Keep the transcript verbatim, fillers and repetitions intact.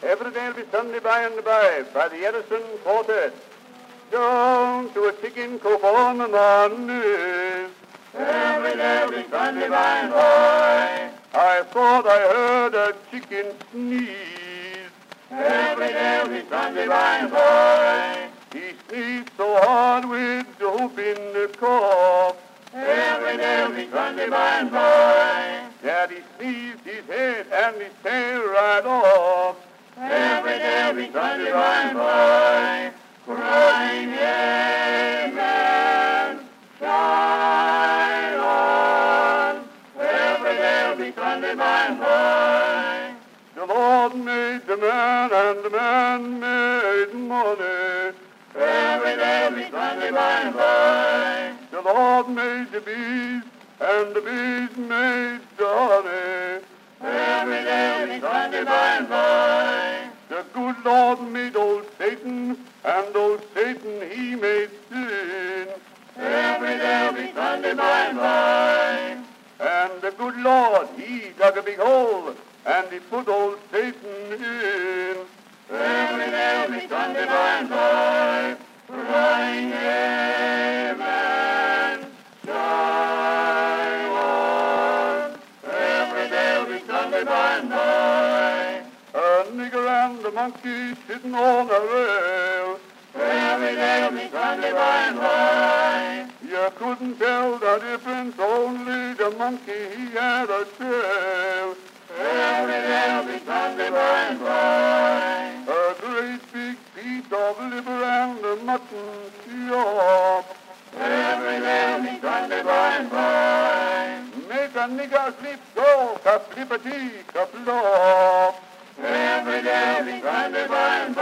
Every day will be Sunday by and by, by the Edison Quartet. Down to a chicken coop on the Mondays. Every day will be Sunday by and by. I thought I heard a chicken sneeze. Every day will be Sunday by and by. He sneezed so hard with dope in the cough. Every day will be Sunday by and by. Daddy sneezed his head and his tail right off. Every day will be Sunday by and by. Crying, amen, shine on. Every day will be Sunday by and by. The Lord made the man and the man made money. Every day will be Sunday by and by. The Lord made the bees and the bees made the honey. Every day will be Sunday by and by. The good Lord made old Satan, and old Satan he made sin. Every day will be Sunday by and by. And the good Lord, he dug a big hole, and he put old Satan in. Every day will be Sunday by and by. Crying, amen, shine on. Every day will be Sunday by and by. A nigger and a monkey sitting on a rail. Every day will be Sunday by and by. You couldn't tell the difference, only the monkey, he had a tail. Every day will be Sunday by and by. A great big piece of liver and a mutton chop. Every day will be Sunday by and by. Make a nigger sleep so, ka-flippity, ka-flop. Every day will be Sunday by and by.